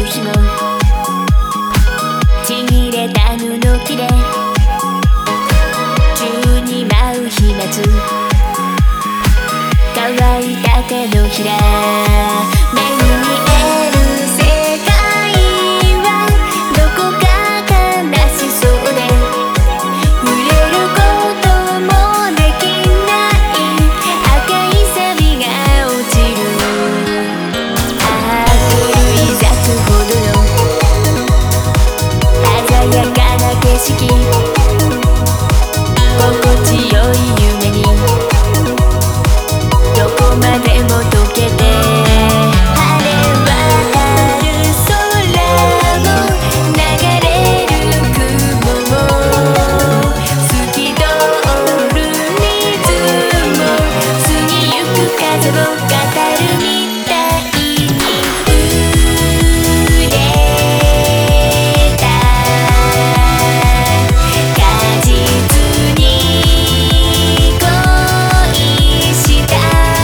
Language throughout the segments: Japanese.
日もちぎれた布切れ宙に舞う飛沫乾いた手のひら目に見える世界はどこか悲しそうで触れることもできない赤いサビが落ちる狂い咲くほどの鮮やかな景色心地よい夢にどこまでも溶けて晴れ渡る空を流れる雲も透き通る水も過ぎゆく風を語るみたいに触れた果実に恋した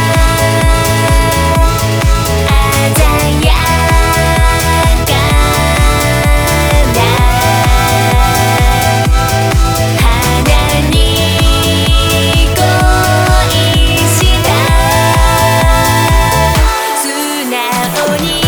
鮮やかな花に恋した素直に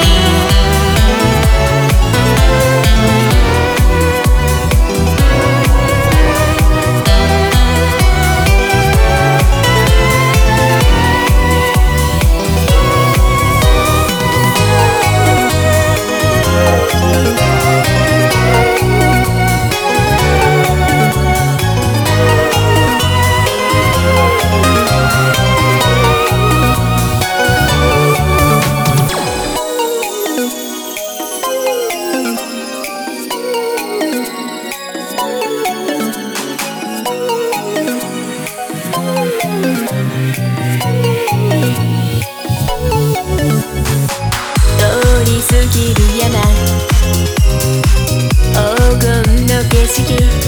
通り過ぎる山黄金の景色